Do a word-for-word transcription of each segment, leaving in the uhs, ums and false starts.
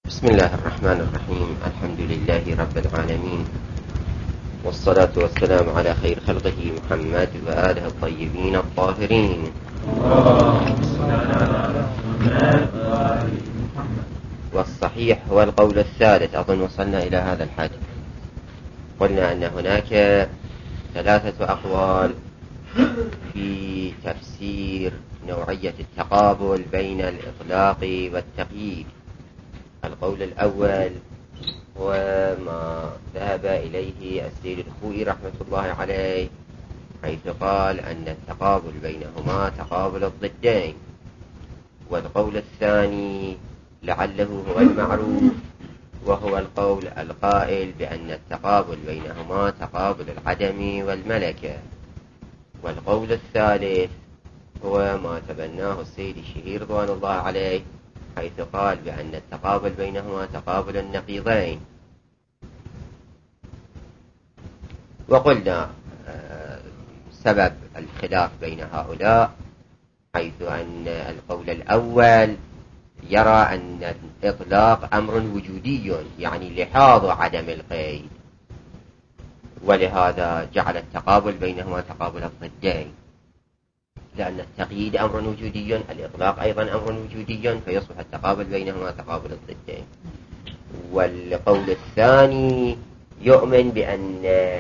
بسم الله الرحمن الرحيم. الحمد لله رب العالمين، والصلاة والسلام على خير خلقه محمد وآله الطيبين الطاهرين. والصحيح هو القول الثالث. أظن وصلنا إلى هذا الحد. قلنا أن هناك ثلاثة أقوال في تفسير نوعية التقابل بين الإطلاق والتقييد. القول الأول هو ما ذهب إليه السيد الخوئي رحمة الله عليه، حيث قال أن التقابل بينهما تقابل الضدين. والقول الثاني لعله هو المعروف، وهو القول القائل بأن التقابل بينهما تقابل العدم والملكة. والقول الثالث هو ما تبناه السيد الشهير رضوان الله عليه، حيث قال بأن التقابل بينهما تقابل النقيضين. وقلنا سبب الخلاف بين هؤلاء، حيث أن القول الأول يرى أن الإطلاق أمر وجودي، يعني لحاظ عدم القيد، ولهذا جعل التقابل بينهما تقابل الضدين، لأن التقييد أمر وجودي، الإطلاق أيضا أمر وجودي، فيصبح التقابل بينهما تقابل الضدين. والقول الثاني يؤمن بأن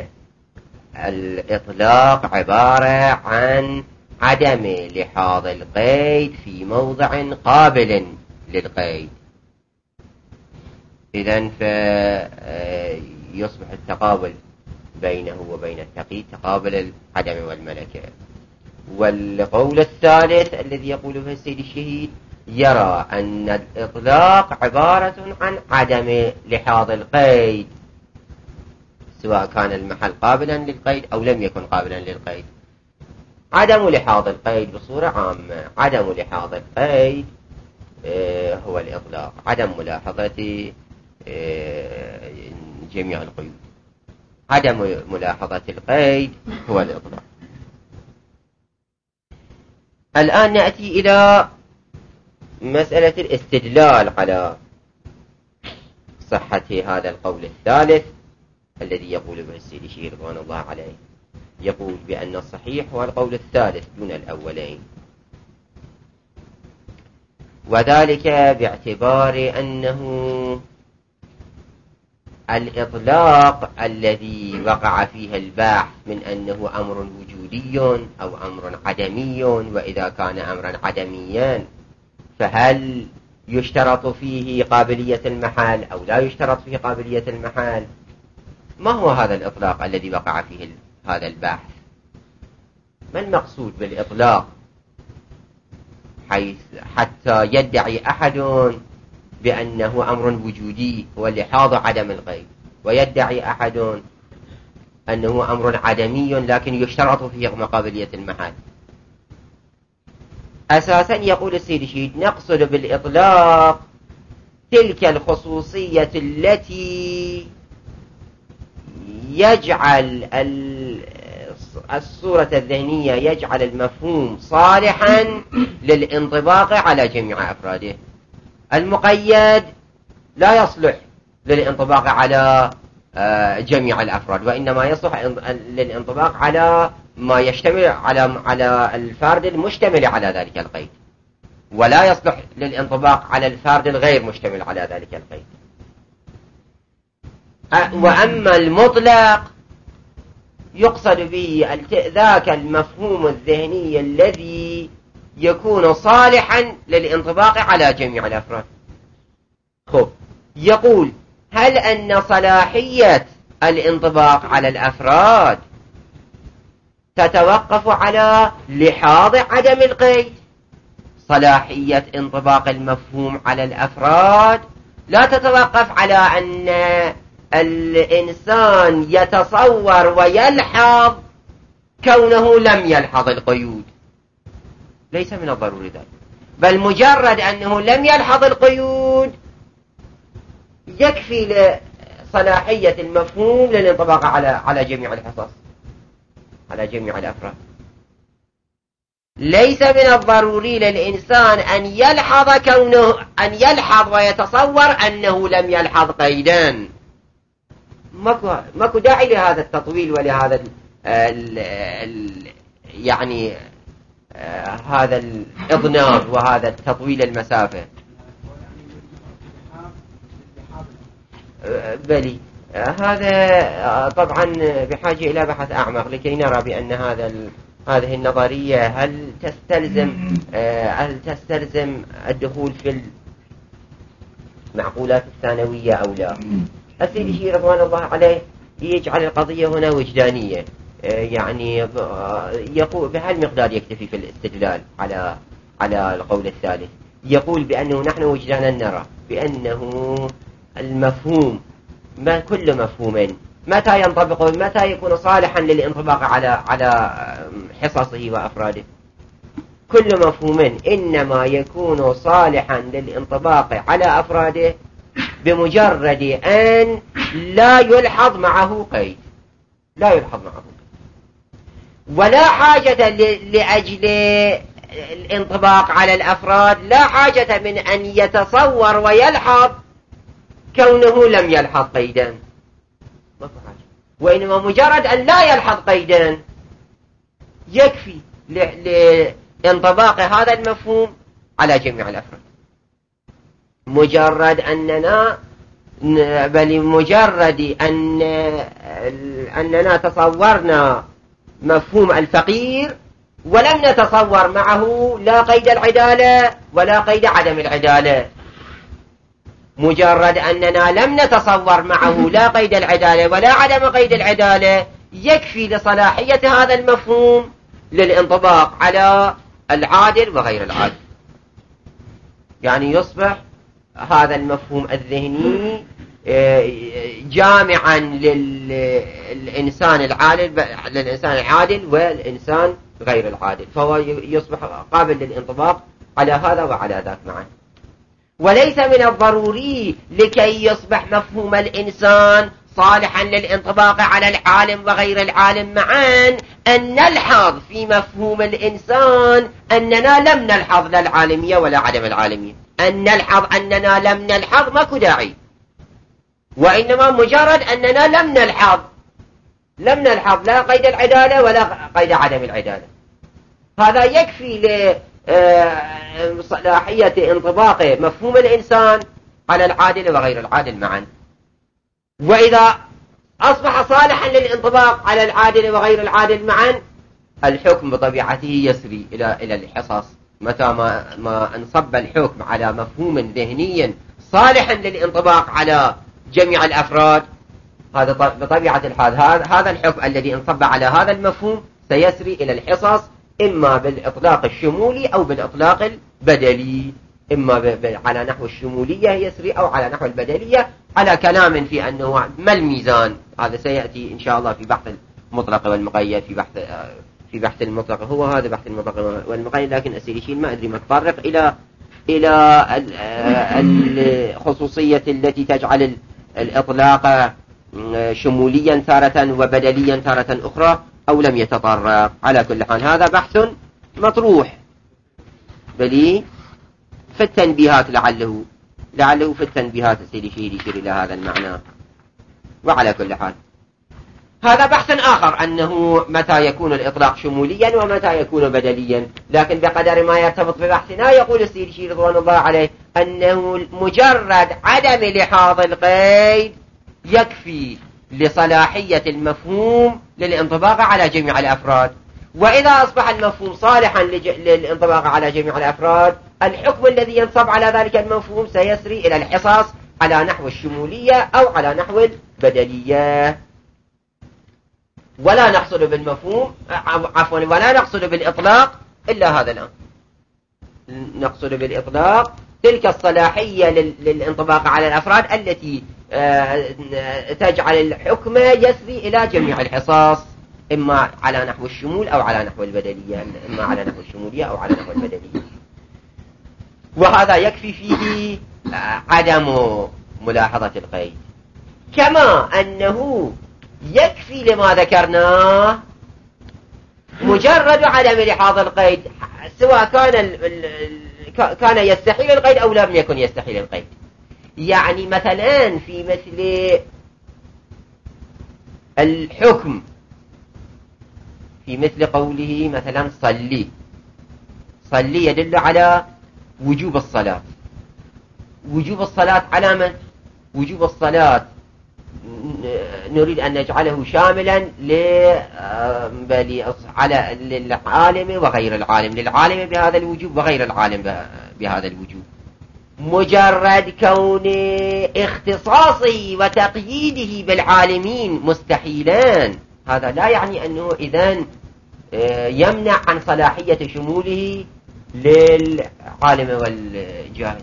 الإطلاق عبارة عن عدم لحاظ القيد في موضع قابل للقيد، إذن فيصبح التقابل بينه وبين التقييد تقابل العدم والملكة. والقول الثالث الذي يقوله السيد الشهيد يرى أن الإطلاق عبارة عن عدم لحاظ القيد، سواء كان المحل قابلا للقيد أو لم يكن قابلا للقيد. عدم لحاظ القيد بصورة عامة، عدم لحاظ القيد هو الإطلاق، عدم ملاحظة جميع القيود. عدم ملاحظة القيد هو الإطلاق. الآن نأتي إلى مسألة الاستدلال على صحة هذا القول الثالث الذي يقول به السيد الشهير رضوان الله عليه. يقول بأن الصحيح هو القول الثالث دون الأولين، وذلك باعتبار أنه الإطلاق الذي وقع فيه البحث من أنه أمر وجودي أو أمر عدمي، وإذا كان أمرا عدميا فهل يشترط فيه قابلية المحال أو لا يشترط فيه قابلية المحال؟ ما هو هذا الإطلاق الذي وقع فيه هذا البحث؟ ما المقصود بالإطلاق، حيث حتى يدعي أحد بأنه أمر وجودي ولحاظ عدم القيد، ويدعي أحد أنه أمر عدمي لكن يشترط فيه قابلية المحال؟ أساسا يقول السيد الشهيد نقصد بالإطلاق تلك الخصوصية التي يجعل الصورة الذهنية، يجعل المفهوم صالحا للانطباق على جميع أفراده. المقيد لا يصلح للانطباق على جميع الأفراد، وإنما يصلح للانطباق على ما يشتمل على على الفرد المشتمل على ذلك القيد، ولا يصلح للانطباق على الفرد الغير مشتمل على ذلك القيد. وأما المطلق يقصد به ذاك المفهوم الذهني الذي يكون صالحا للانطباق على جميع الأفراد. خب، يقول هل أن صلاحية الانطباق على الأفراد تتوقف على لحاظ عدم القيد؟ صلاحية انطباق المفهوم على الأفراد لا تتوقف على أن الإنسان يتصور ويلحظ كونه لم يلحظ القيود، ليس من الضروري ذلك، بل مجرد أنه لم يلحظ القيود يكفي لصلاحية المفهوم للانطباق على على جميع الحصص، على جميع الأفراد. ليس من الضروري للإنسان أن يلحظ كونه أن يلحظ ويتصور أنه لم يلحظ قيدا. ماكو ماكو داعي لهذا التطويل ولهذا ال ال ال يعني آه هذا الإضناب وهذا التطويل المسافة. آه بلي آه هذا آه طبعا بحاجة إلى بحث أعمق لكي نرى بأن هذا هذه النظرية هل تستلزم آه هل تستلزم الدخول في المعقولات الثانوية أو لا. السيد الشيخ رضوان الله عليه يجعل القضية هنا وجدانية، يعني يقول بهالمقدار يكتفي في الاستدلال على على القول الثالث. يقول بأنه نحن وجدانا نرى بأنه المفهوم ما كل مفهوم متى ينطبق متى يكون صالحا للانطباق على على حصصه وأفراده. كل مفهوم إنما يكون صالحا للانطباق على أفراده بمجرد أن لا يلحظ معه قيد، لا يلحظ معه قيد. ولا حاجة لأجل الانطباق على الأفراد، لا حاجة من أن يتصور ويلحظ كونه لم يلحظ قيدا، وإنما مجرد أن لا يلحظ قيدا يكفي لانطباق هذا المفهوم على جميع الأفراد. مجرد أننا بل مجرد أن أننا تصورنا مفهوم الفقير ولم نتصور معه لا قيد العدالة ولا قيد عدم العدالة. مجرد أننا لم نتصور معه لا قيد العدالة ولا عدم قيد العدالة يكفي لصلاحية هذا المفهوم للانطباق على العادل وغير العادل. يعني يصبح هذا المفهوم الذهني جامعا للإنسان العادل للإنسان العادل والإنسان غير العادل، فهو يصبح قابل للانطباق على هذا وعلى ذاك معا. وليس من الضروري لكي يصبح مفهوم الإنسان صالحا للانطباق على العالم وغير العالم معا أن نلحظ في مفهوم الإنسان أننا لم نلحظ لا العالمية ولا عدم العالمية. أن نلحظ أننا لم نلحظ ماكو داعي، وإنما مجرد أننا لم نلحظ لم نلحظ لا قيد العدالة ولا قيد عدم العدالة، هذا يكفي لصلاحية انطباق مفهوم الإنسان على العادل وغير العادل معا. وإذا أصبح صالحا للانطباق على العادل وغير العادل معا الحكم بطبيعته يسري إلى إلى الحصص. متى ما ما انصب الحكم على مفهوم ذهني صالحا للانطباق على جميع الأفراد، هذا بطبيعة الحال هذا الحكم الذي انصب على هذا المفهوم سيسري إلى الحصص، إما بالإطلاق الشمولي أو بالإطلاق البدلي، إما على نحو الشمولية يسري أو على نحو البدلية، على كلام في أنه ما الميزان. هذا سيأتي إن شاء الله في بحث المطلق والمقيد، في بحث في بحث المطلق هو هذا بحث المطلق والمقيد. لكن السيريشين ما أدري متطرق إلى إلى الخصوصية التي تجعل الإطلاق شموليا تارة وبدليا تارة أخرى أو لم يتطرق. على كل حال هذا بحث مطروح بلي في التنبيهات، لعله لعله في التنبيهات السيريشي يشير إلى هذا المعنى. وعلى كل حال هذا بحث آخر أنه متى يكون الإطلاق شموليا ومتى يكون بدليا، لكن بقدر ما يرتبط ببحثنا يقول السيريشي رضوان الله عليه أنه مجرد عدم لحاظ القيد يكفي لصلاحية المفهوم للانطباق على جميع الأفراد. وإذا أصبح المفهوم صالحا للانطباق على جميع الأفراد الحكم الذي ينصب على ذلك المفهوم سيسري إلى الحصص على نحو الشمولية أو على نحو البدلية. ولا نقصد بالمفهوم عفوا ولا نقصد بالإطلاق إلا هذا الأمر، نقصد بالإطلاق تلك الصلاحية للانطباق على الأفراد التي تجعل الحكم يسري إلى جميع الحصص، إما على نحو الشمول أو على نحو البدلية، إما على نحو الشمولية أو على نحو البدلية. وهذا يكفي فيه عدم ملاحظة القيد، كما أنه يكفي لما ذكرناه مجرد عدم لحاظ القيد سواء كان ال ال كان يستحيل القيد أو لم يكن يستحيل القيد. يعني مثلا في مثل الحكم، في مثل قوله مثلا صلي، صلي يدل على وجوب الصلاة. وجوب الصلاة على من؟ وجوب الصلاة نريد أن نجعله شاملا على للعالم وغير العالم، للعالم بهذا الوجوب وغير العالم بهذا الوجوب. مجرد كون اختصاصه وتقييده بالعالمين مستحيلان، هذا لا يعني أنه إذن يمنع عن صلاحية شموله للعالم والجاهل.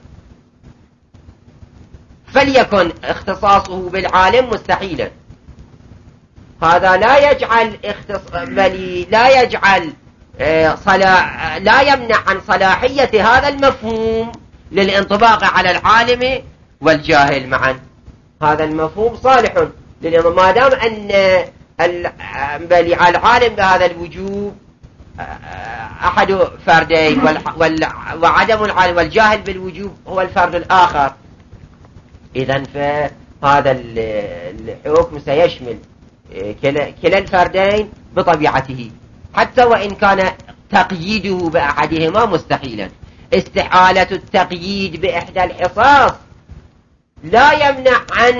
فليكن اختصاصه بالعالم مستحيلا، هذا لا يجعل اختص... بل لا يجعل صلا... لا يمنع عن صلاحية هذا المفهوم للانطباق على العالم والجاهل معا. هذا المفهوم صالح للانطباق ما دام أن بل العالم بهذا الوجوب أحد فردين وال... وعدم العالم والجاهل بالوجوب هو الفرد الآخر. إذن فهذا الحكم سيشمل كلا الفردين بطبيعته، حتى وإن كان تقييده بأحدهما مستحيلا. استحالة التقييد بإحدى الحصص لا يمنع عن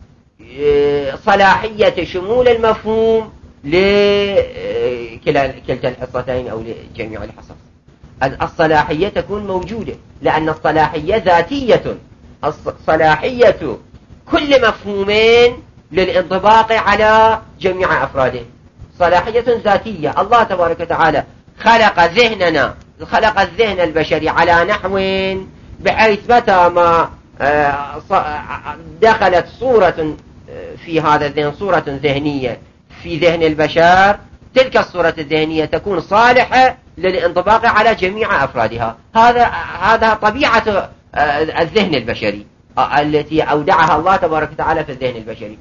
صلاحية شمول المفهوم لكلا كلتا الحصتين أو لجميع الحصص. الصلاحية تكون موجودة لأن الصلاحية ذاتية. الصلاحية كل مفهومين للانطباق على جميع أفراده صلاحية ذاتية. الله تبارك وتعالى خلق ذهننا، خلق الذهن البشري على نحو بحيث متى ما دخلت صورة في هذا الذهن، صورة ذهنية في ذهن البشر، تلك الصورة الذهنية تكون صالحة للانطباق على جميع أفرادها. هذا هذا طبيعة الذهن البشري التي أودعها الله تبارك وتعالى في الذهن البشري.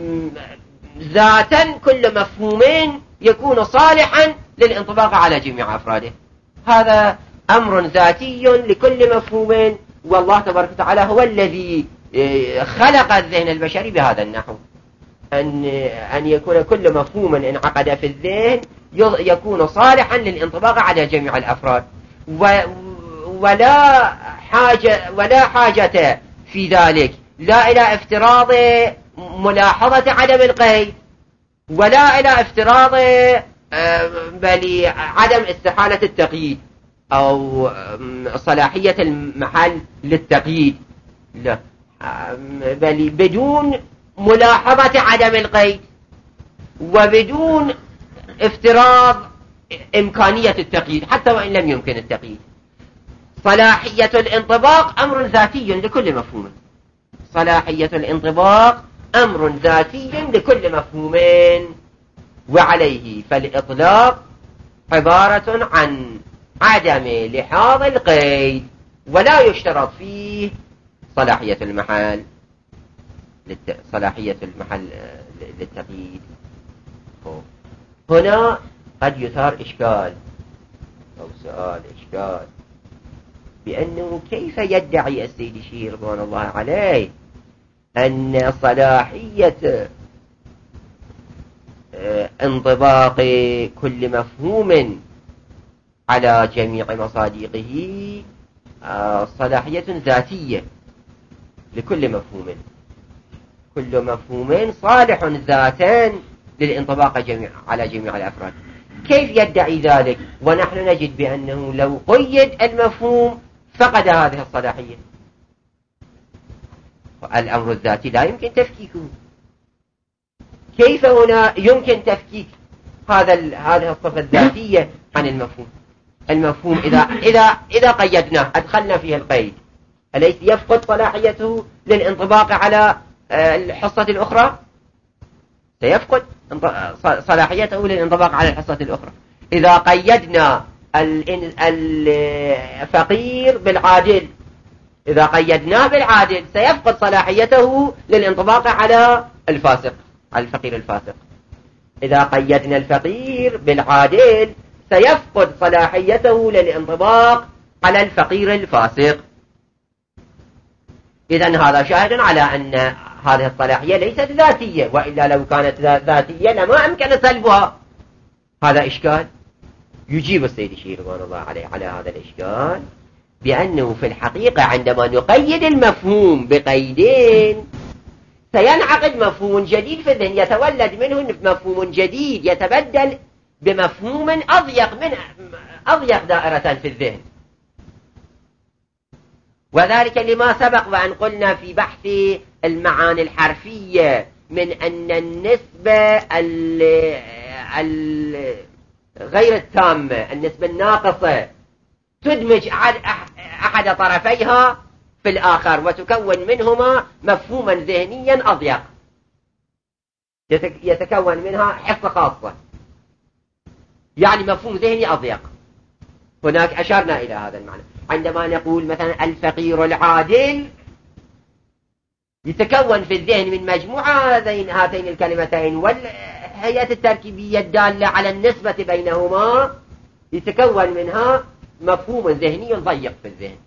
ذاتا كل مفهومين يكون صالحا للانطباق على جميع أفراده. هذا أمر ذاتي لكل مفهوم، والله تبارك وتعالى هو الذي خلق الذهن البشري بهذا النحو، أن أن يكون كل مفهوم انعقد في الذهن يكون صالحا للانطباق على جميع الأفراد، ولا حاجة ولا حاجة في ذلك لا إلى افتراض ملاحظة عدم القيد، ولا إلى افتراض بل عدم استحالة التقييد أو صلاحية المحل للتقييد، لا، بل بدون ملاحظة عدم القيد وبدون افتراض إمكانية التقييد حتى وإن لم يمكن التقييد. صلاحية الانطباق أمر ذاتي لكل مفهوم، صلاحية الانطباق أمر ذاتي لكل مفهوم، وعليه فالإطلاق عبارة عن عدم لحاظ القيد، ولا يشترط فيه صلاحية المحل للت... صلاحية المحل للتقييد. هنا قد يثار إشكال أو سؤال إشكال بأنه كيف يدعي السيد الشيخ رضوان الله عليه أن صلاحية انطباق كل مفهوم على جميع مصادقه صلاحية ذاتية لكل مفهوم، كل مفهوم صالح ذاتان للانطباق جميع على جميع الأفراد. كيف يدعي ذلك ونحن نجد بأنه لو قيد المفهوم فقد هذه الصلاحية؟ الأمر الذاتي لا يمكن تفكيكه. كيف هنا يمكن تفكيك هذا هذه الصفة الذاتية عن المفهوم؟ المفهوم إذا إذا إذا قيدناه أدخلنا فيه القيد، أليس يفقد صلاحيته للانطباق على الحصة الأخرى؟ سيفقد صلاحيته للانطباق على الحصة الأخرى. إذا قيدنا الفقير بالعادل، إذا قيدناه بالعادل سيفقد صلاحيته للانطباق على الفاسق، على الفقير الفاسق. إذا قيدنا الفقير بالعادل سيفقد صلاحيته للانطباق على الفقير الفاسق. إذن هذا شاهد على أن هذه الصلاحية ليست ذاتية، وإلا لو كانت ذاتية لما أمكن سلبها. هذا إشكال. يجيب السيد الشيخ رضوان الله عليه على هذا الإشكال بأنه في الحقيقة عندما نقيد المفهوم بقيدين سينعقد مفهوم جديد في الذهن، يتولد منه مفهوم جديد يتبدل بمفهوم أضيق من أضيق دائرة في الذهن. وذلك لما سبق وأن قلنا في بحث المعاني الحرفية من أن النسبة غير التامة، النسبة الناقصة، تدمج أحد طرفيها في الآخر وتكون منهما مفهوما ذهنيا أضيق، يتكون منها حصة خاصة، يعني مفهوم ذهني أضيق. هناك أشرنا إلى هذا المعنى عندما نقول مثلا الفقير العادل، يتكون في الذهن من مجموعة هذين هاتين الكلمتين والهيئة التركيبية الدالة على النسبة بينهما، يتكون منها مفهوم ذهني ضيق في الذهن،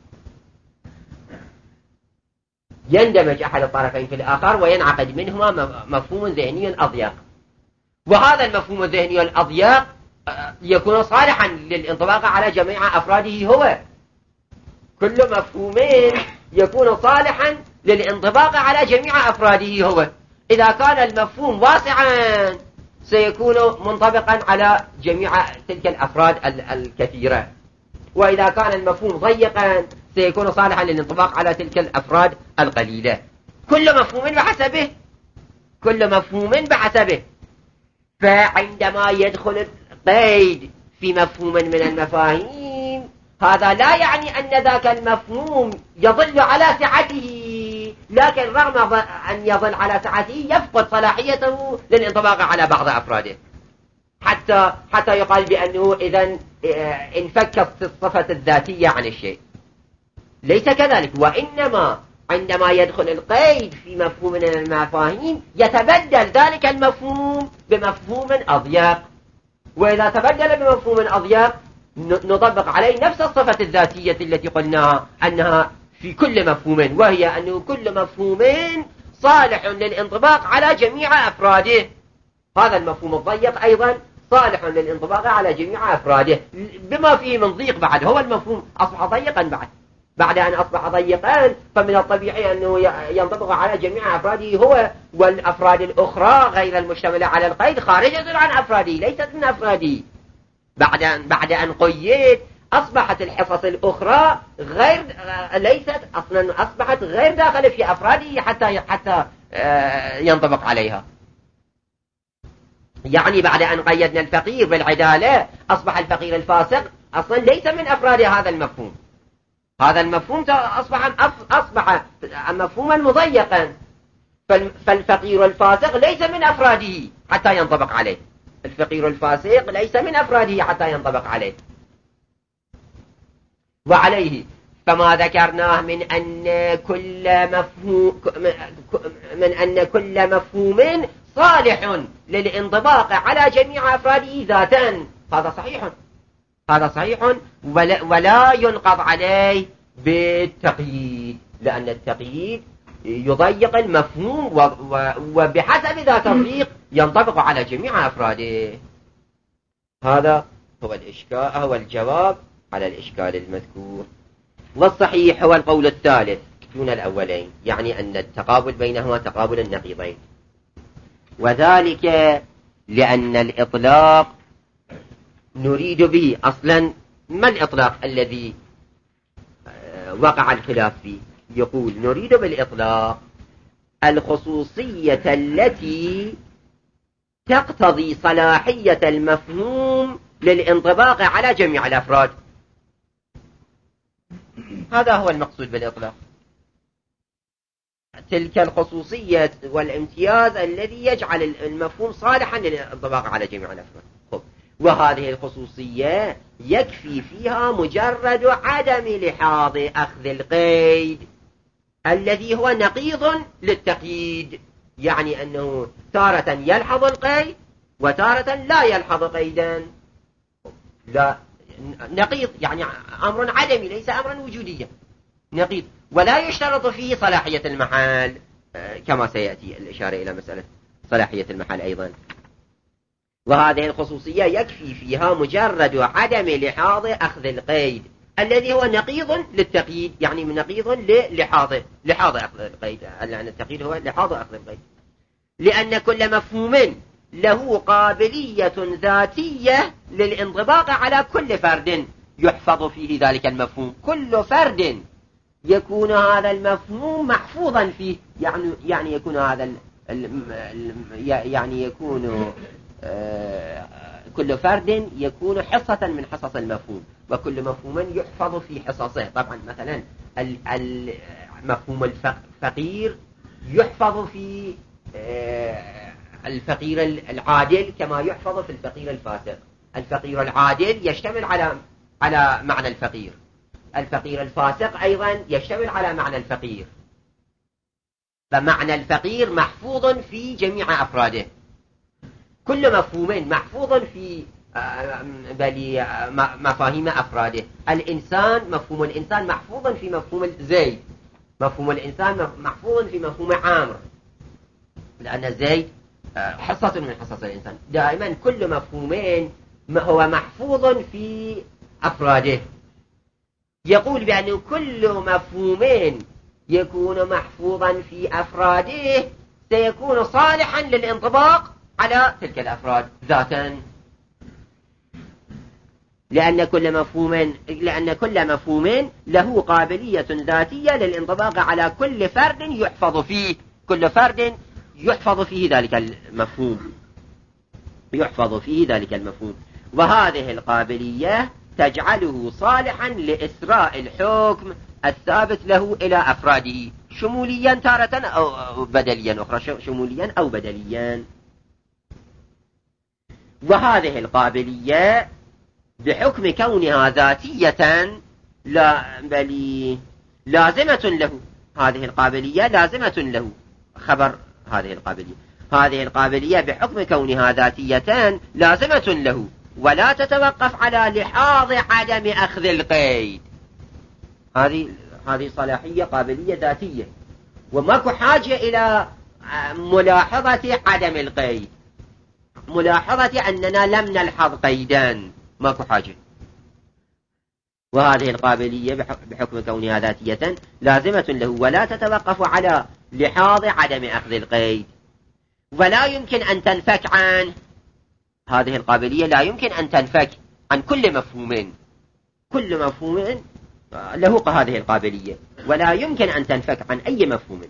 يندمج أحد الطرفين في الآخر وينعقد منهما مفهوم ذهني أضيق. وهذا المفهوم الذهني الأضيق يكون صالحا للانطباق على جميع أفراده هو. كل مفهومين يكون صالحا للانطباق على جميع أفراده هو. إذا كان المفهوم واسعا سيكون منطبقا على جميع تلك الأفراد الكثيرة، وإذا كان المفهوم ضيقا سيكون صالحا للانطباق على تلك الأفراد القليلة. كل مفهوم بحسبه، كل مفهوم بحسبه. فعندما يدخل القيد في مفهوم من المفاهيم، هذا لا يعني أن ذاك المفهوم يظل على سعته، لكن رغم أن يظل على سعته يفقد صلاحيته للانطباق على بعض أفراده، حتى حتى يقال بأنه إذن انفكت الصفة الذاتية عن الشيء. ليس كذلك، وإنما عندما يدخل القيد في مفهوم من المفاهيم يتبدل ذلك المفهوم بمفهوم أضيق، وإذا تبدل بمفهوم أضيق نطبق عليه نفس الصفة الذاتية التي قلناها أنها في كل مفهوم، وهي أنه كل مفهوم صالح للانطباق على جميع أفراده. هذا المفهوم الضيق أيضا صالح للانطباق على جميع أفراده بما فيه من ضيق بعد. هو المفهوم أصبح ضيقا بعد بعد أن أصبح ضيقا، فمن الطبيعي أنه ينطبق على جميع أفراده هو، والأفراد الأخرى غير المشتملة على القيد خارجة عن أفراده، ليست من أفراده. بعد أن بعد أن قيد أصبحت الحصص الأخرى غير ليست أصلا، أصبحت غير داخلة في أفراده حتى حتى ينطبق عليها. يعني بعد أن قيدنا الفقير بالعدالة أصبح الفقير الفاسق أصلا ليس من أفراد هذا المفهوم. هذا المفهوم أصبح أصبح مفهوما مضيقا، فالفقير الفاسق ليس من أفراده حتى ينطبق عليه. الفقير الفاسق ليس من أفراده حتى ينطبق عليه. وعليه فما ذكرناه من أن كل مفهوم من أن كل مفهوم صالح للانطباق على جميع أفراده ذاتا، هذا صحيح، هذا صحيح، ولا, ولا ينقض عليه بالتقييد، لأن التقييد يضيق المفهوم وبحسب ذاك الضيق ينطبق على جميع أفراده. هذا هو الإشكال، هو الجواب على الإشكال المذكور. والصحيح هو القول الثالث دون الأولين، يعني أن التقابل بينهما تقابل النقيضين، وذلك لأن الإطلاق نريد به أصلا. ما الإطلاق الذي وقع الخلاف فيه؟ يقول نريد بالإطلاق الخصوصية التي تقتضي صلاحية المفهوم للانطباق على جميع الأفراد. هذا هو المقصود بالإطلاق، تلك الخصوصية والامتياز الذي يجعل المفهوم صالحا للانطباق على جميع الأفراد. وهذه الخصوصية يكفي فيها مجرد عدم لحاظ أخذ القيد الذي هو نقيض للتقييد، يعني أنه تارة يلحظ القيد وتارة لا يلحظ قيدا. لا نقيض، يعني أمر عدمي ليس أمرا وجوديا، نقيض. ولا يشترط فيه صلاحية المحل كما سيأتي الإشارة إلى مسألة صلاحية المحل أيضا. وهذه الخصوصية يكفي فيها مجرد عدم لحاظ أخذ القيد الذي هو نقيض للتقييد، يعني من نقيض للحاظ لحاظ أخذ القيد، لأن التقييد هو لحاظ أخذ القيد. لأن كل مفهوم له قابلية ذاتية للانطباق على كل فرد يحفظ فيه ذلك المفهوم. كل فرد يكون هذا المفهوم محفوظا فيه، يعني يعني يكون هذا يعني يكون كل فرد يكون حصة من حصص المفهوم، وكل مفهوم يحفظ في حصصه. طبعا مثلا المفهوم الفقير يحفظ في الفقير العادل كما يحفظ في الفقير الفاسق. الفقير العادل يشتمل على على معنى الفقير، الفقير الفاسق أيضا يشتمل على معنى الفقير. فمعنى الفقير محفوظ في جميع أفراده، كل مفهوم محفوظ في مفاهيم أفراده. الإنسان، مفهوم الإنسان محفوظ في مفهوم زيد، مفهوم الإنسان محفوظ في مفهوم عامر، لأن زيد حصة من حصص الإنسان. دائما كل مفهوم هو محفوظ في أفراده. يقول بأن كل مفهوم يكون محفوظا في أفراده سيكون صالحا للانطباق على تلك الأفراد ذاتا، لأن كل مفهوم لأن كل مفهوم له قابلية ذاتية للانطباق على كل فرد يحفظ فيه، كل فرد يحفظ فيه ذلك المفهوم، يحفظ فيه ذلك المفهوم. وهذه القابلية تجعله صالحا لإسراء الحكم الثابت له إلى أفراده، شموليا تارة أو بدليا أخرى، شموليا أو بدليا. وهذه القابلية بحكم كونها ذاتية لا بل لازمة له، هذه القابلية لازمة له. خبر هذه القابلية، هذه القابلية بحكم كونها ذاتية لازمة له، ولا تتوقف على لحاظ عدم أخذ القيد. هذه هذه صلاحية قابلية ذاتية، وماكو حاجة إلى ملاحظة عدم القيد، ملاحظة أننا لم نلحظ قيدا، ماكو حاجة. وهذه القابلية بحكم كونها ذاتية لازمة له، ولا تتوقف على لحاظ عدم أخذ القيد، ولا يمكن أن تنفك عنه. هذه القابلية لا يمكن أن تنفك عن كل مفهوم، كل مفهوم له هذه القابلية، ولا يمكن أن تنفك عن أي مفهوم.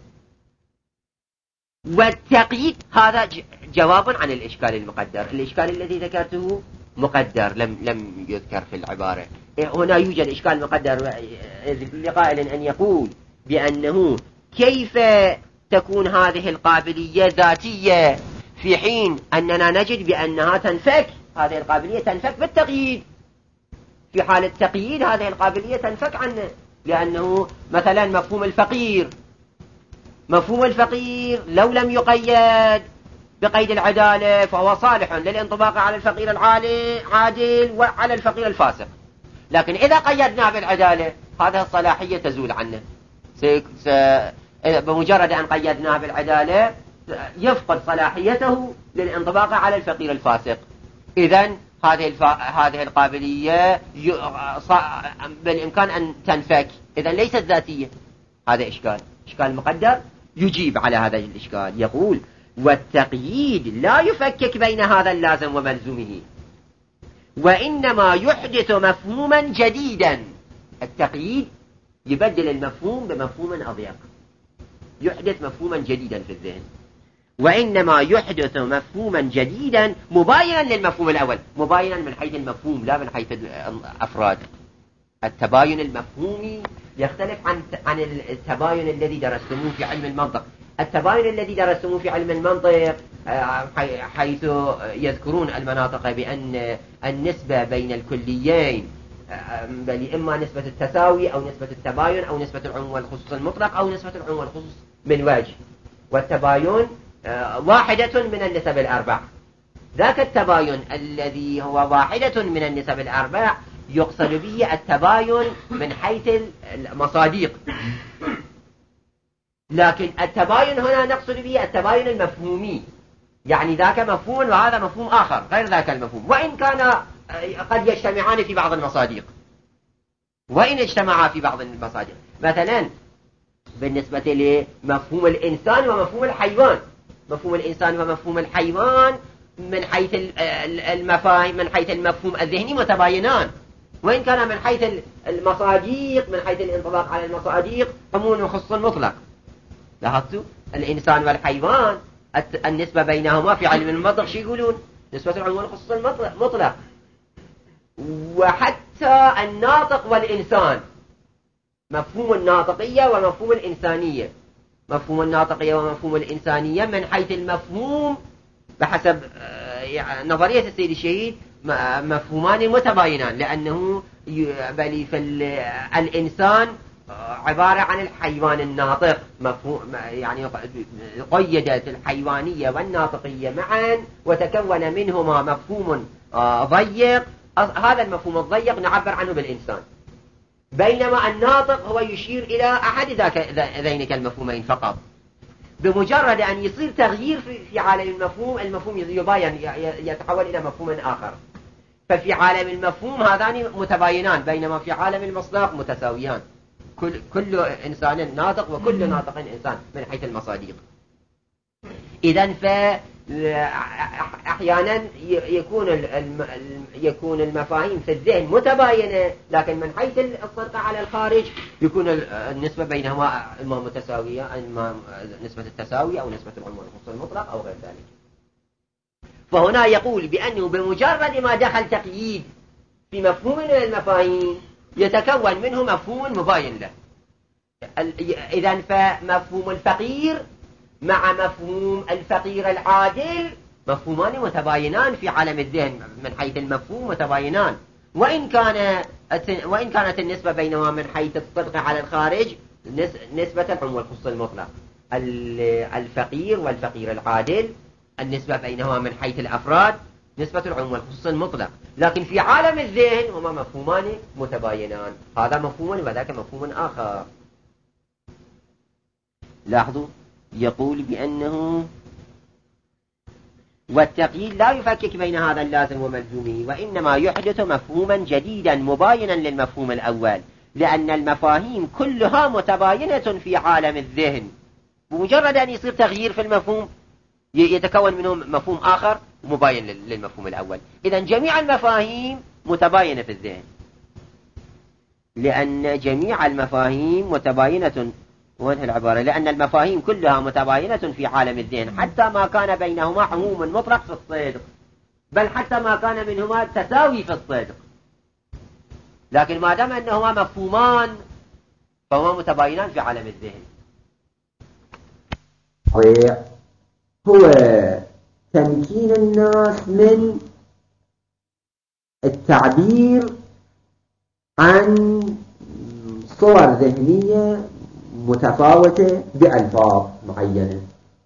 والتقييد هذا جواب عن الإشكال المقدر، الإشكال الذي ذكرته مقدر لم لم يذكر في العبارة. هنا يوجد إشكال مقدر لقائل أن يقول بأنه كيف تكون هذه القابلية ذاتية في حين أننا نجد بأنها تنفك، هذه القابلية تنفك بالتقييد. في حال التقييد هذه القابلية تنفك عنه، لأنه مثلا مفهوم الفقير، مفهوم الفقير لو لم يقيد بقيد العدالة فهو صالح للانطباق على الفقير العادل وعلى الفقير الفاسق. لكن إذا قيدناه بالعدالة هذه الصلاحية تزول عنه، بمجرد أن قيدناه بالعدالة يفقد صلاحيته للانطباق على الفقير الفاسق. إذن هذه الف... هذه القابلية ي... ص... بالإمكان أن تنفك، إذن ليست ذاتية. هذا إشكال، إشكال مقدر يجيب على هذا الإشكال. يقول والتقييد لا يفكك بين هذا اللازم وملزومه، وإنما يحدث مفهوما جديدا. التقييد يبدل المفهوم بمفهوم أضيق، يحدث مفهوما جديدا في الذهن. وإنما يحدث مفهوما جديدا مباينا للمفهوم الأول، مباينا من حيث المفهوم لا من حيث الأفراد. التباين المفهومي يختلف عن عن التباين الذي درستموه في علم المنطق. التباين الذي درستموه في علم المنطق حيث يذكرون المناطق بأن النسبة بين الكليين بل إما نسبة التساوي أو نسبة التباين أو نسبة العموم والخصوص المطلق أو نسبة العموم والخصوص من وجه، والتباين واحدة من النسب الأربع. ذاك التباين الذي هو واحدة من النسب الأربع يقصد به التباين من حيث المصادق، لكن التباين هنا نقصد به التباين المفهومي، يعني ذاك مفهوم وهذا مفهوم آخر غير ذاك المفهوم، وإن كان قد يجتمعان في بعض المصادق، وإن اجتمعا في بعض المصادق. مثلا بالنسبة لمفهوم الإنسان ومفهوم الحيوان، مفهوم الإنسان ومفهوم الحيوان من حيث المفاهيم من حيث المفهوم الذهني متباينان، وإن كان من حيث المصادق من حيث الانطباق على المصادق عموم وخصوص مطلق. لاحظتوا الإنسان والحيوان النسبة بينهما في علم المنطق شو يقولون؟ نسبة العموم والخصوص المطلق. وحتى الناطق والإنسان، مفهوم الناطقية ومفهوم الإنسانية، مفهوم الناطقية ومفهوم الإنسانية من حيث المفهوم بحسب نظرية السيد الشهيد مفهومان متباينان، لأنه بل في الإنسان عبارة عن الحيوان الناطق، مفهوم يعني قيدت الحيوانية والناطقية معا وتكون منهما مفهوم ضيق، هذا المفهوم الضيق نعبر عنه بالإنسان، بينما الناطق هو يشير إلى أحد ذينك المفهومين فقط. بمجرد أن يصير تغيير في عالم المفهوم، المفهوم يباين يتحول إلى مفهوم آخر، ففي عالم المفهوم هذان متباينان، بينما في عالم المصداق متساويان، كل, كل إنسان ناطق وكل ناطق إنسان من حيث المصادق. إذن فأحيانا يكون يكون المفاهيم في الذهن متباينة، لكن من حيث السلطة على الخارج يكون النسبة بينهما إما متساوية، إما نسبة التساوي أو نسبة العموم والخصوص المطلق أو غير ذلك. فهنا يقول بأنه بمجرد ما دخل تقييد في مفهوم من المفاهيم يتكون منه مفهوم مباين له. إذن فمفهوم الفقير مع مفهوم الفقير العادل مفهومان متباينان في عالم الذهن من حيث المفهوم متباينان، وإن كان وإن كانت النسبة بينهما من حيث الطبق على الخارج نسبة العموم والخصوص المطلق. الفقير والفقير العادل النسبة بينهما من حيث الأفراد نسبة العموم والخصوص المطلق، لكن في عالم الذهن هما مفهومان متباينان، هذا مفهوم وذاك مفهوم آخر. لاحظوا يقول بأنه والتقييد لا يفكك بين هذا اللازم وملزومه، وإنما يحدث مفهوما جديدا مباينا للمفهوم الأول، لأن المفاهيم كلها متباينة في عالم الذهن، بمجرد أن يصير تغيير في المفهوم يتكون منه مفهوم آخر مباين للمفهوم الأول. إذن جميع المفاهيم متباينة في الذهن، لأن جميع المفاهيم متباينة، وانها العبارة لأن المفاهيم كلها متباينة في عالم الذهن، حتى ما كان بينهما عموم مطلق في الصدق، بل حتى ما كان منهما تساوي في الصدق، لكن ما دام أنهما مفهومان فهما متباينان في عالم الذهن. هو تمكين الناس من التعبير عن صور ذهنية متفاوتة بألفاظ معينة،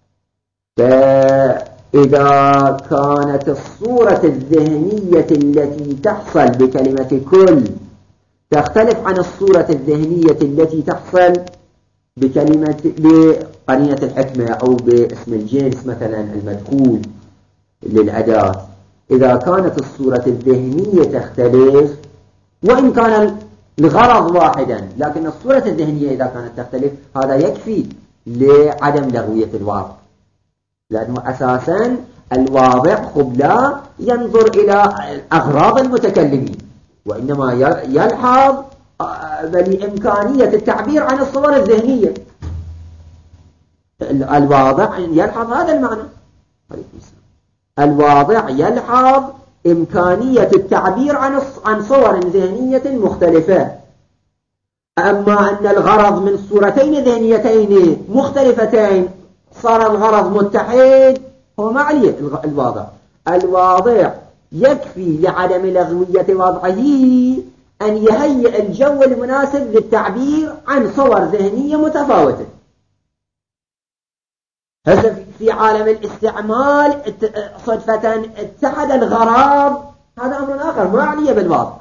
فإذا كانت الصورة الذهنية التي تحصل بكلمة كل تختلف عن الصورة الذهنية التي تحصل بكلمة بقرينة الحكمة أو باسم الجنس مثلا المدخول للأداة، إذا كانت الصورة الذهنية تختلف وإن كان الغرض واحدا، لكن الصورة الذهنية إذا كانت تختلف هذا يكفي لعدم لغوية الواضع، لأنه أساسا الواضع خب لا ينظر إلى أغراض المتكلمين، وإنما يلحظ بإمكانية التعبير عن الصور الذهنية. الواضع يلحظ هذا المعنى، الواضع يلحظ إمكانية التعبير عن عن صور ذهنية مختلفة. أما أن الغرض من صورتين ذهنيتين مختلفتين صار الغرض متحد، هو ما عليه الواضع. الواضع يكفي لعدم لغوية وضعه أن يهيئ الجو المناسب للتعبير عن صور ذهنية متفاوتة. هذا في عالم الاستعمال صدفة اتحد الغرض، هذا أمر آخر ما عليه بالواقع.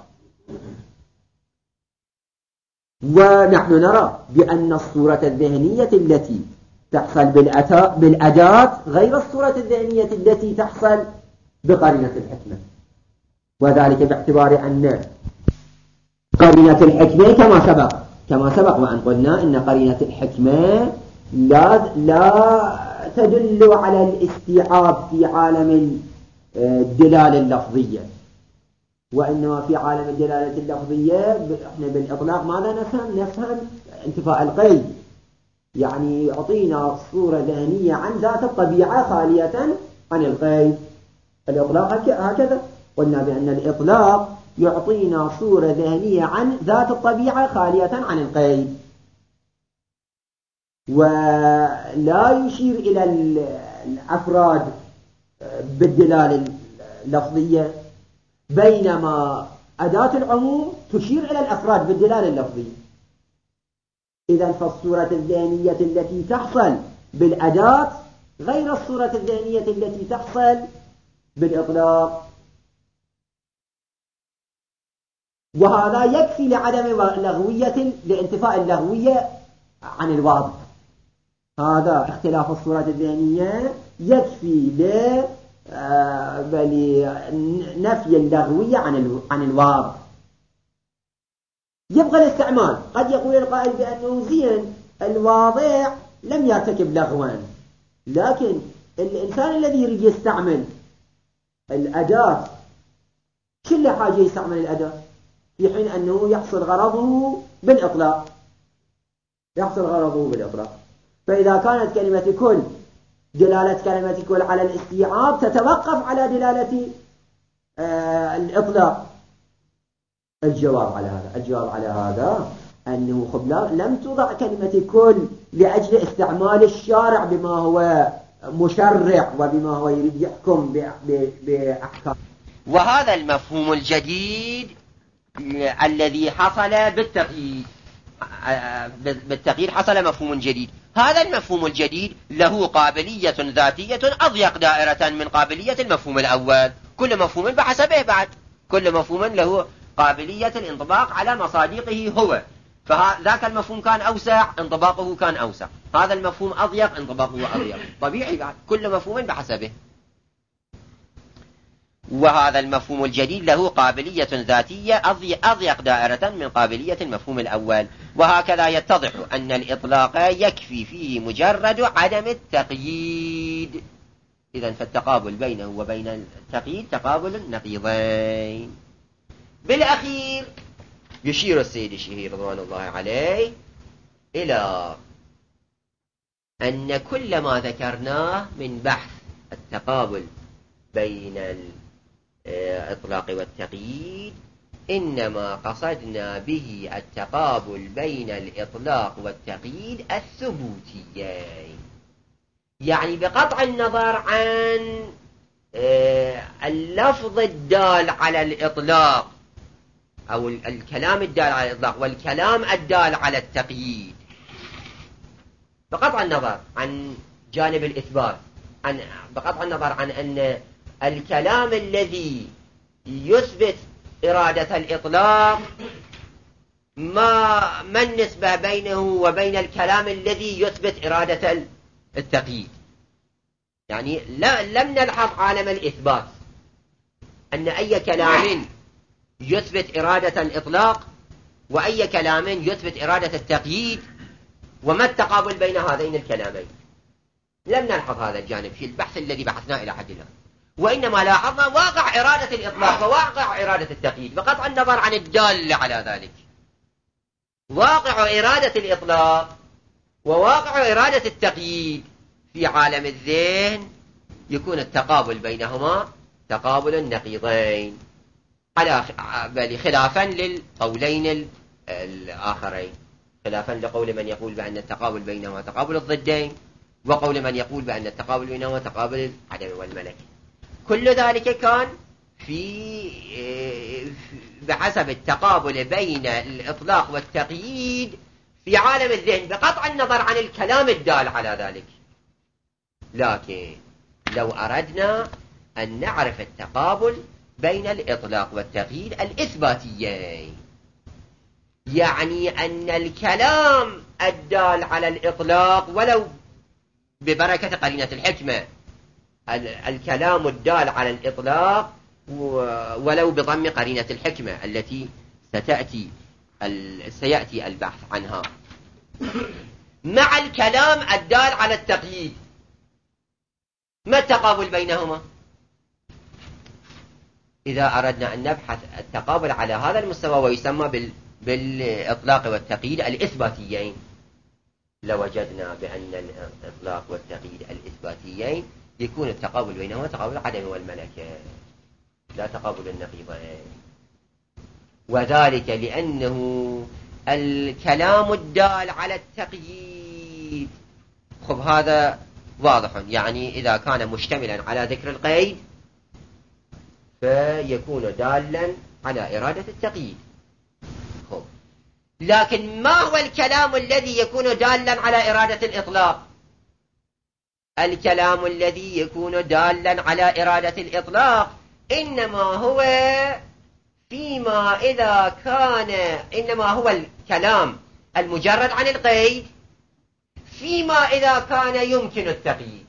ونحن نرى بأن الصورة الذهنية التي تحصل بالأداة غير الصورة الذهنية التي تحصل بقرينة الحكمة، وذلك باعتبار أن قرينة الحكمة كما سبق كما سبق وأن قلنا إن قرينة الحكمة لا لا تدل على الاستيعاب في عالم الدلالة اللفظية، وإنما في عالم الدلالة اللفظية إحنا بالإطلاق ماذا نفهم؟ نفهم انتفاء القيد، يعني يعطينا صورة ذهنية عن ذات الطبيعة خالية عن القيد. الإطلاق هكذا قلنا بأن الإطلاق يعطينا صورة ذهنية عن ذات الطبيعة خالية عن القيد، ولا يشير إلى الأفراد بالدلالة اللفظية، بينما أداة العموم تشير إلى الأفراد بالدلالة اللفظية. إذن فالصورة الذهنية التي تحصل بالأداة غير الصورة الذهنية التي تحصل بالإطلاق، وهذا يكفي لعدم لغوية لانتفاء اللغوية عن الواضح. هذا اختلاف الصورة الذهنية يكفي لنفي اللغوية عن عن الواضح. يبقى الاستعمال، قد يقول القائل بأنه زين الواضع لم يرتكب لغوا، لكن الإنسان الذي يريد يستعمل الأداة شو اللي حاجة يستعمل الأداة في حين أنه يحصل غرضه بالإطلاق يحصل غرضه بالإطلاق. فإذا كانت كلمة كل دلالة كلمة كل على الاستيعاب تتوقف على دلالة آه الإطلاق. الجواب على هذا الجواب على هذا أنه خبلا لم توضع كلمة كل لأجل استعمال الشارع بما هو مشرع وبما هو يريد يحكم بأحكام. وهذا المفهوم الجديد الذي حصل بالتقييد بالتقييد حصل مفهوم جديد. هذا المفهوم الجديد له قابلية ذاتية أضيق دائرة من قابلية المفهوم الأول، كل مفهوم بحسبه بعد، كل مفهوم له قابلية الانطباق على مصادقه هو، فذاك المفهوم كان أوسع انطباقه كان أوسع، هذا المفهوم أضيق انطباقه أضيق، طبيعي بعد كل مفهوم بحسبه. وهذا المفهوم الجديد له قابلية ذاتية أضيق دائرة من قابلية المفهوم الأول. وهكذا يتضح أن الإطلاق يكفي فيه مجرد عدم التقييد. إذن فالتقابل بينه وبين التقييد تقابل النقيضين. بالأخير يشير السيد الشهير رضوان الله عليه إلى أن كل ما ذكرناه من بحث التقابل بين الإطلاق والتقييد إنما قصدنا به التقابل بين الإطلاق والتقييد الثبوتيين، يعني بقطع النظر عن اللفظ الدال على الإطلاق أو الكلام الدال على الإطلاق والكلام الدال على التقييد، بقطع النظر عن جانب الإثبات، عن بقطع النظر عن أن الكلام الذي يثبت إرادة الإطلاق ما ما النسبة بينه وبين الكلام الذي يثبت إرادة التقييد. يعني لم نلحظ عالم الإثبات أن أي كلام يثبت إرادة الإطلاق وأي كلام يثبت إرادة التقييد، وما التقابل بين هذين الكلامين. لم نلحظ هذا الجانب في البحث الذي بحثناه إلى حد الآن، وإنما لاحظنا واقع إرادة الإطلاق وواقع إرادة التقييد بقطع النظر عن الدال على ذلك. واقع إرادة الإطلاق وواقع إرادة التقييد في عالم الذهن يكون التقابل بينهما تقابل النقيضين، على بل خلافا للقولين الآخرين، خلافا لقول من يقول بأن التقابل بينهما تقابل الضدين، وقول من يقول بأن التقابل بينهما تقابل العدم والملك. كل ذلك كان في بحسب التقابل بين الإطلاق والتقييد في عالم الذهن بقطع النظر عن الكلام الدال على ذلك. لكن لو أردنا أن نعرف التقابل بين الإطلاق والتقييد الإثباتيين، يعني أن الكلام الدال على الإطلاق ولو ببركة قرينة الحكمة، الكلام الدال على الإطلاق ولو بضم قرينة الحكمة التي ستأتي سيأتي البحث عنها، مع الكلام الدال على التقييد. ما التقابل بينهما؟ إذا أردنا أن نبحث التقابل على هذا المستوى ويسمى بال... بالإطلاق والتقييد الإثباتيين، لوجدنا بأن الإطلاق والتقييد الإثباتيين يكون التقابل بينهما تقابل العدم والملكة، لا تقابل النقيضين. وذلك لأنه الكلام الدال على التقييد، خب هذا واضح، يعني إذا كان مشتملا على ذكر القيد فيكون دالا على إرادة التقييد. خب لكن ما هو الكلام الذي يكون دالا على إرادة الإطلاق؟ الكلام الذي يكون دالا على إرادة الإطلاق إنما هو فيما إذا كان إنما هو الكلام المجرد عن القيد فيما إذا كان يمكن التقييد.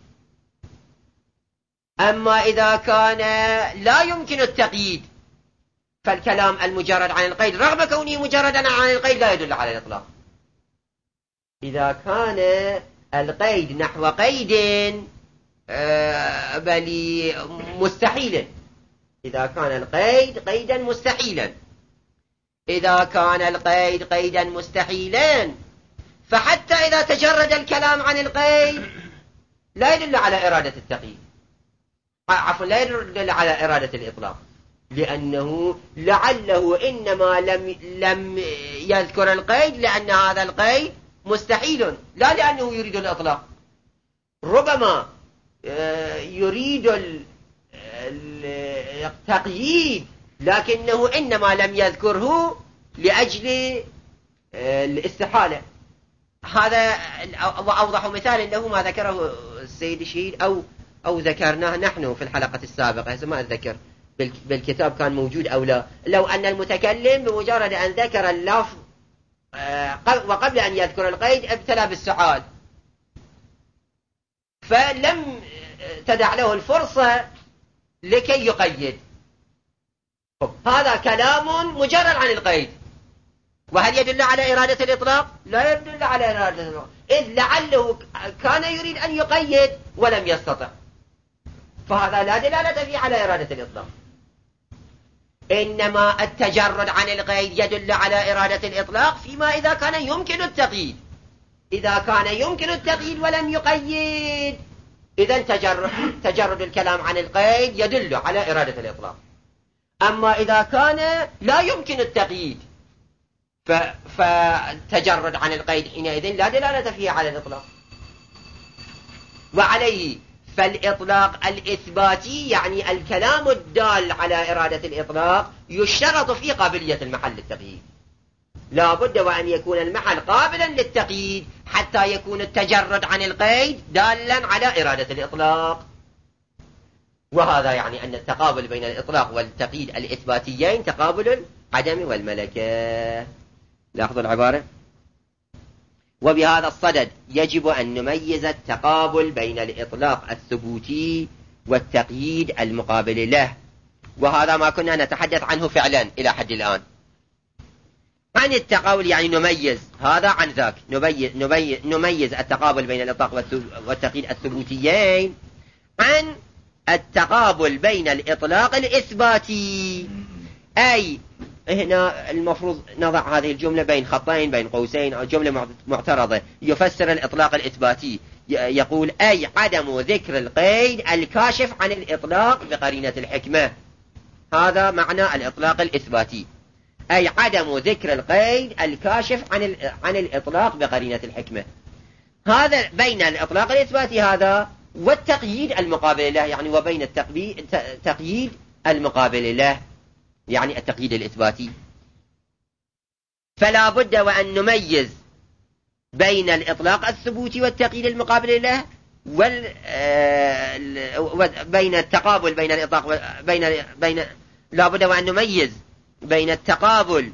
أما إذا كان لا يمكن التقييد فالكلام المجرد عن القيد رغم كونه مجردا عن القيد لا يدل على الإطلاق. إذا كان القيد نحو قيد بل مستحيل، إذا كان القيد قيدا مستحيلا، إذا كان القيد قيدا مستحيلا فحتى إذا تجرد الكلام عن القيد لا يدل على إرادة التقييد، عفوا لا يدل على إرادة الإطلاق، لأنه لعله إنما لم لم يذكر القيد لأن هذا القيد مستحيل، لا لأنه يريد الإطلاق. ربما يريد التقييد لكنه إنما لم يذكره لأجل الاستحالة. هذا أوضح مثال له ما ذكره السيد الشهيد أو أو ذكرناه نحن في الحلقة السابقة، هذا ما أتذكر بالكتاب كان موجود أو لا. لو أن المتكلم بمجرد أن ذكر اللفظ وقبل أن يذكر القيد ابتلى بالسعال فلم تدع له الفرصة لكي يقيد، هذا كلام مجرد عن القيد، وهل يدل على إرادة الإطلاق؟ لا يدل على إرادة الإطلاق، إذ لعله كان يريد أن يقيد ولم يستطع، فهذا لا دلالة فيه على إرادة الإطلاق. إنما التجرد عن القيد يدل على إرادة الإطلاق فيما إذا كان يمكن التقييد. إذا كان يمكن التقييد ولم يقيد إذن تجرد, تجرد الكلام عن القيد يدل على إرادة الإطلاق. أما إذا كان لا يمكن التقييد فتجرد عن القيد حينئذ لا دلالة فيه على الإطلاق. وعليه فالإطلاق الإثباتي يعني الكلام الدال على إرادة الإطلاق يشترط فيه قابلية المحل للتقييد، لا بد وأن يكون المحل قابلا للتقييد حتى يكون التجرد عن القيد دالا على إرادة الإطلاق. وهذا يعني أن التقابل بين الإطلاق والتقييد الإثباتيين تقابل العدم والملكة. لاحظوا العبارة. وبهذا الصدد يجب أن نميز التقابل بين الإطلاق الثبوتي والتقييد المقابل له، وهذا ما كنا نتحدث عنه فعلا إلى حد الآن. عن التقابل يعني نميز هذا عن ذاك، نميز, نميز, نميز التقابل بين الإطلاق والتقييد الثبوتيين عن التقابل بين الإطلاق الإثباتي. أي هنا المفروض نضع هذه الجملة بين خطين بين قوسين أو جملة معترضة يفسر الإطلاق الإثباتي، يقول أي عدم ذكر القيد الكاشف عن الإطلاق بقرينة الحكمة. هذا معنى الإطلاق الإثباتي، أي عدم ذكر القيد الكاشف عن عن الإطلاق بقرينة الحكمة. هذا بين الإطلاق الإثباتي هذا والتقييد المقابل له، يعني وبين التقييد المقابل له يعني التقييد الإثباتي. فلا بد وأن نميز بين الإطلاق الثبوتي والتقييد المقابل له وال بين التقابل بين الإطلاق بين بين لا بد وأن نميز بين التقابل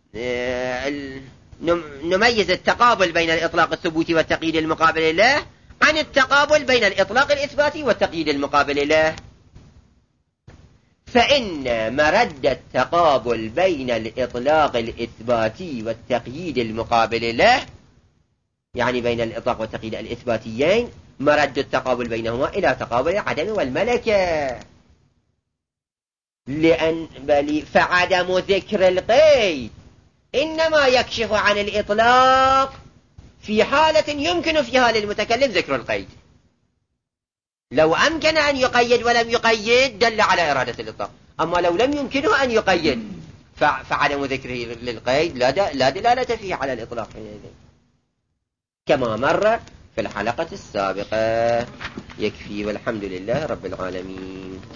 نميز التقابل بين الإطلاق الثبوتي والتقييد المقابل له عن التقابل بين الإطلاق الإثباتي والتقييد المقابل له. فإن مرد التقابل بين الإطلاق الإثباتي والتقييد المقابل له، يعني بين الإطلاق والتقييد الإثباتيين، مرد التقابل بينهما إلى تقابل العدم والملكة، لأن بل فعدم ذكر القيد إنما يكشف عن الإطلاق في حالة يمكن فيها للمتكلم ذكر القيد. لو أمكن أن يقيد ولم يقيد دل على إرادة الإطلاق، أما لو لم يمكنه أن يقيد فعدم ذكره للقيد لا دلالة فيه على الإطلاق، كما مر في الحلقة السابقة. يكفي، والحمد لله رب العالمين.